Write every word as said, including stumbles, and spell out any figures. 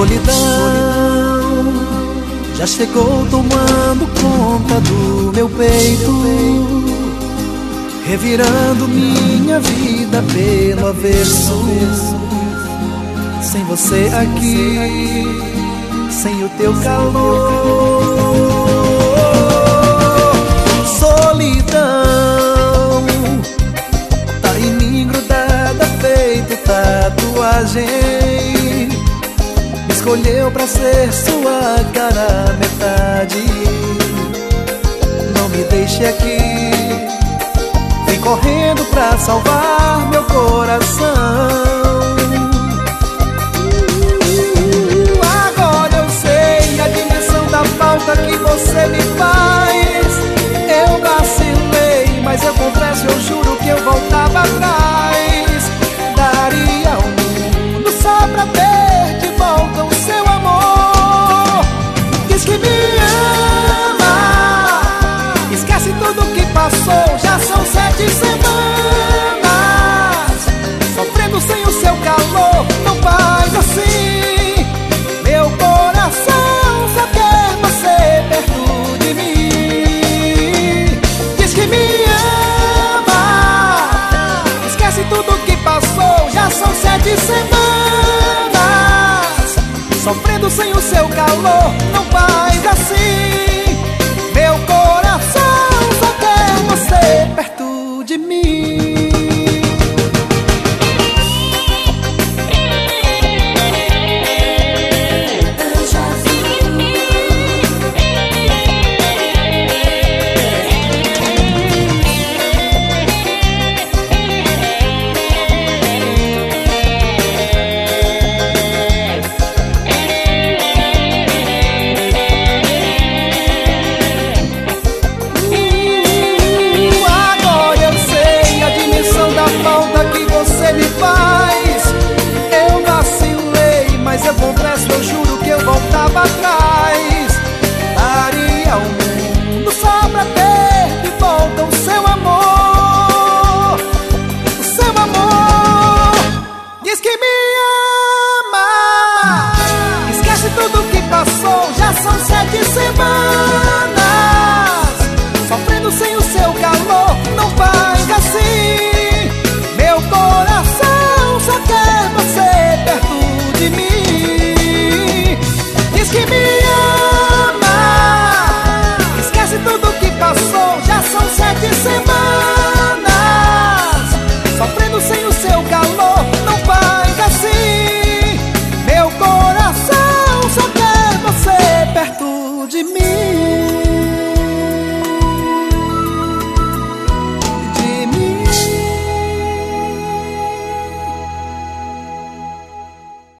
Solidão já chegou tomando conta do meu peito, revirando minha vida pelo avesso. Sem você aqui, sem o teu calor. Solidão tá em mim grudada, feito tatuagem. Escolheu pra ser sua cara metade. Não me deixe aqui, vem correndo pra salvar meu coração. Agora eu sei a dimensão da falta que você me faz. Eu vacilei, mas eu confesso, eu juro que eu voltava atrás. Daria o mundo só pra ter de volta o seu amor. Diz que me ama, esquece tudo que passou. Já são sete semanas sofrendo sem o seu calor. Não faz assim, meu coração só quer você perto de mim. Diz que me ama, esquece tudo que passou. Já são sete semanas sofrendo sem o seu calor. Não faz assim, meu coração só quer você perto de mim. Eu juro que eu voltava atrás. Daria o mundo só pra ter de volta o seu amor. O seu amor. Diz que me ama, esquece tudo que passou. Já são sete semanas sofrendo sem o seu calor. Não faz assim, meu coração só quer você perto de mim.